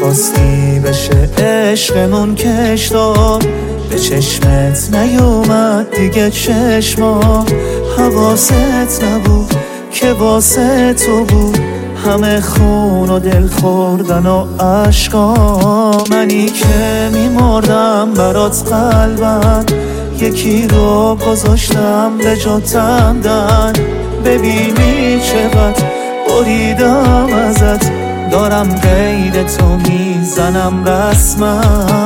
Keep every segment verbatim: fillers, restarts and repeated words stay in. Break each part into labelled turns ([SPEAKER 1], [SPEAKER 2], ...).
[SPEAKER 1] میخواستی بشه عشقمون کشتار، به چشمت نیومد دیگه چشما. حواست نبود که واسه تو بود همه خون و دل خوردن و عشقا. منی که میمردم برات قلبم، یکی رو گذاشتم به جا تندن. ببینی چقدر بریدم ازت، دارم قید تو میزنم رسما.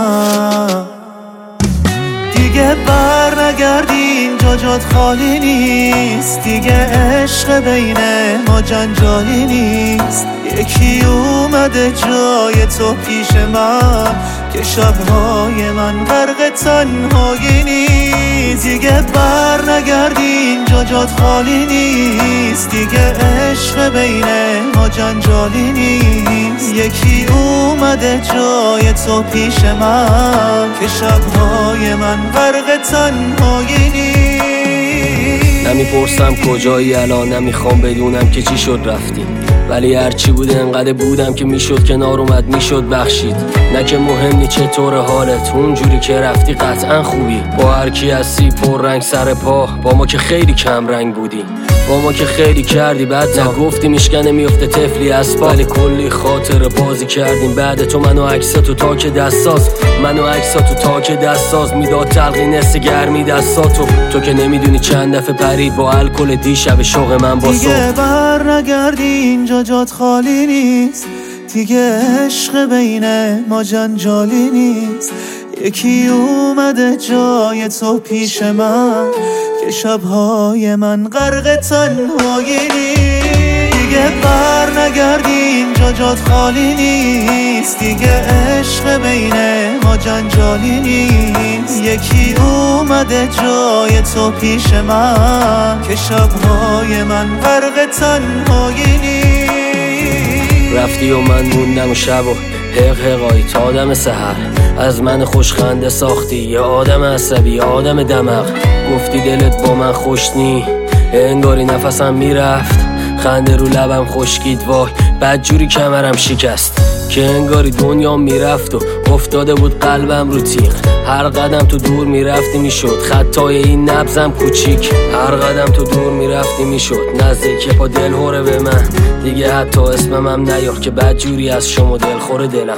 [SPEAKER 1] دیگه بر نگردی اینجا جات خالی نیست، دیگه عشق بین ما جنجالی نیست. یکی اومده جای تو پیش من که شبهای من غرق تنهایی نیست. دیگه بر نگردی اینجا جات خالی نیست، دیگه عشق بین ما جنجالی نیست. یکی اومده جای تو پیش من که شبهای من غرق تنهایی نیست.
[SPEAKER 2] نمیپرسم کجایی الان، نمیخوام بدونم که چی شد رفتی، ولی هرچی بود انقدر بودم که میشد کنار اومد، میشد بخشید. نه که مهم نی چطور حالت، اونجوری که رفتی قطعا خوبی. با هر کی هستی پر رنگ سر پا، با ما که خیلی کم رنگ بودی، با ما که خیلی کردی بعد نگفتی میشکنه میفته طفلی از پا. ولی کلی خاطر بازی کردیم بعد تو، منو عکساتو تاک دستاز، منو عکساتو تاک دستاز میداد تلقین نست گرمی دستاتو. تو که نمیدونی چند دفعه پرید با الکل دیشب شوق من با صبح.
[SPEAKER 1] دیگه بر نگردی اینجا جات خالی نیست، دیگه عشق بین ما جنجالی نیست. یکی اومده جای تو پیش من که شبهای من غرق تنهایی نیست. دیگه بر نگردی اینجا جات خالی نیست، دیگه عشق بین ما جنجالی نیست. یکی اومده جای تو پیش من که شبهای من غرق تنهایی نیست.
[SPEAKER 2] رفتی و من موندم و شب و حق حقایی تا آدم سحر. از من خوشخنده ساختی یه آدم عصبی، یه آدم دماغ. گفتی دلت با من خوش نی، انگاری نفسم میرفت، خنده رو لبم خشکید وای. بدجوری کمرم شکست که انگاری دنیا میرفت و افتاده بود قلبم رو تیغ. هر قدم تو دور میرفتی میشد خطای این نبضم کوچیک. هر قدم تو دور میرفتی میشد نزدیک پا دل هوره به من. دیگه حتی اسمم نیار که بدجوری از شما دل خوره دلم.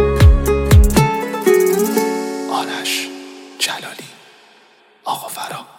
[SPEAKER 3] جلالی آقا فرا